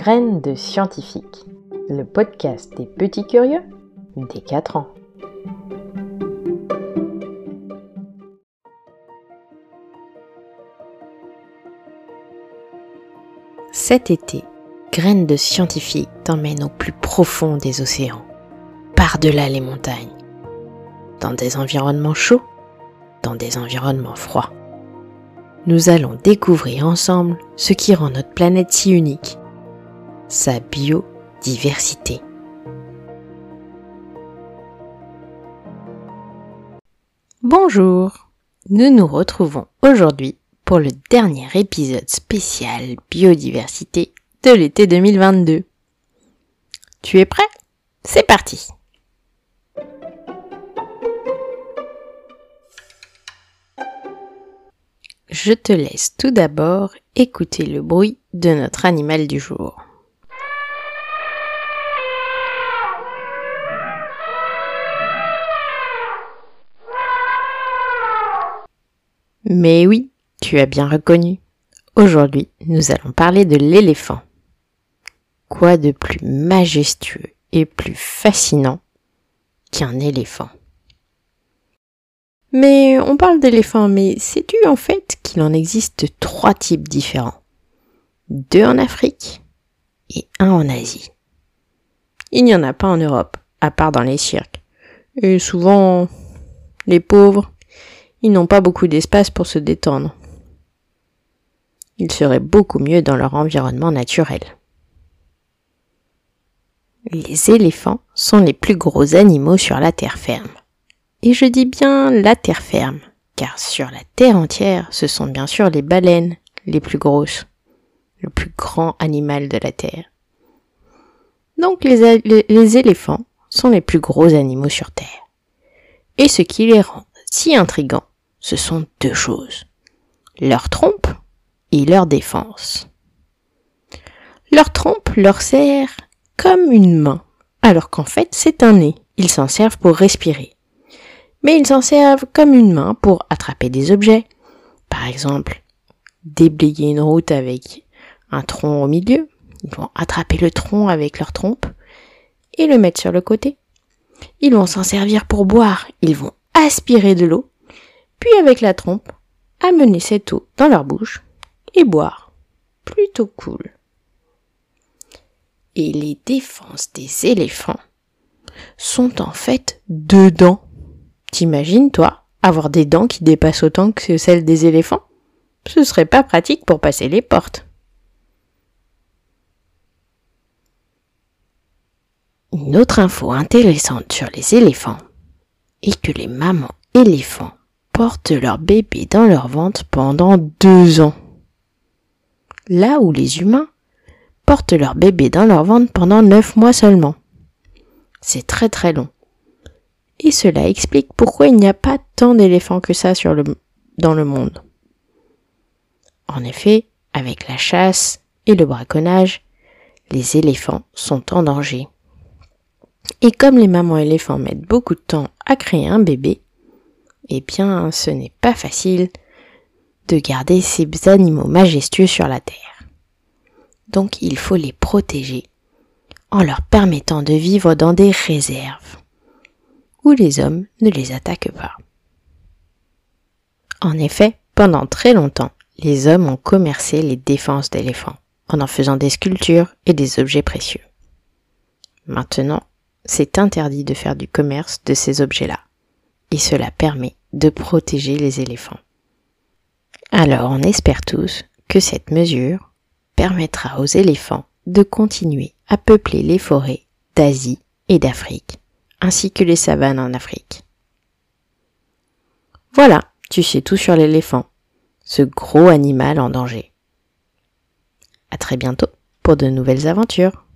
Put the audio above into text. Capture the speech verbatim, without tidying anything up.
Graines de scientifiques, le podcast des petits curieux des quatre ans. Cet été, Graines de scientifiques t'emmène au plus profond des océans, par-delà les montagnes, dans des environnements chauds, dans des environnements froids. Nous allons découvrir ensemble ce qui rend notre planète si unique, sa biodiversité. Bonjour, nous nous retrouvons aujourd'hui pour le dernier épisode spécial biodiversité de l'été deux mille vingt-deux. Tu es prêt ? C'est parti ! Je te laisse tout d'abord écouter le bruit de notre animal du jour. Mais oui, tu as bien reconnu. Aujourd'hui, nous allons parler de l'éléphant. Quoi de plus majestueux et plus fascinant qu'un éléphant ? Mais on parle d'éléphant, mais sais-tu en fait qu'il en existe trois types différents ? Deux en Afrique et un en Asie. Il n'y en a pas en Europe, à part dans les cirques. Et souvent, les pauvres, ils n'ont pas beaucoup d'espace pour se détendre. Ils seraient beaucoup mieux dans leur environnement naturel. Les éléphants sont les plus gros animaux sur la terre ferme. Et je dis bien la terre ferme, car sur la terre entière, ce sont bien sûr les baleines les plus grosses, le plus grand animal de la terre. Donc les, les, les éléphants sont les plus gros animaux sur terre. Et ce qui les rend si intrigants, ce sont deux choses, leur trompe et leur défense. Leur trompe leur sert comme une main, alors qu'en fait c'est un nez, ils s'en servent pour respirer. Mais ils s'en servent comme une main pour attraper des objets, par exemple déblayer une route avec un tronc au milieu, ils vont attraper le tronc avec leur trompe et le mettre sur le côté. Ils vont s'en servir pour boire, ils vont aspirer de l'eau, puis avec la trompe, amener cette eau dans leur bouche et boire. Plutôt cool. Et les défenses des éléphants sont en fait deux dents. T'imagines, toi, avoir des dents qui dépassent autant que celles des éléphants ? Ce serait pas pratique pour passer les portes. Une autre info intéressante sur les éléphants est que les mamans éléphants portent leur bébé dans leur ventre pendant deux ans. Là où les humains portent leur bébé dans leur ventre pendant neuf mois seulement. C'est très très long. Et cela explique pourquoi il n'y a pas tant d'éléphants que ça sur le, dans le monde. En effet, avec la chasse et le braconnage, les éléphants sont en danger. Et comme les mamans éléphants mettent beaucoup de temps à créer un bébé, eh bien, ce n'est pas facile de garder ces animaux majestueux sur la terre. Donc, il faut les protéger en leur permettant de vivre dans des réserves où les hommes ne les attaquent pas. En effet, pendant très longtemps, les hommes ont commercé les défenses d'éléphants en en faisant des sculptures et des objets précieux. Maintenant, c'est interdit de faire du commerce de ces objets-là. Et cela permet de protéger les éléphants. Alors on espère tous que cette mesure permettra aux éléphants de continuer à peupler les forêts d'Asie et d'Afrique, ainsi que les savanes en Afrique. Voilà, tu sais tout sur l'éléphant, ce gros animal en danger. À très bientôt pour de nouvelles aventures.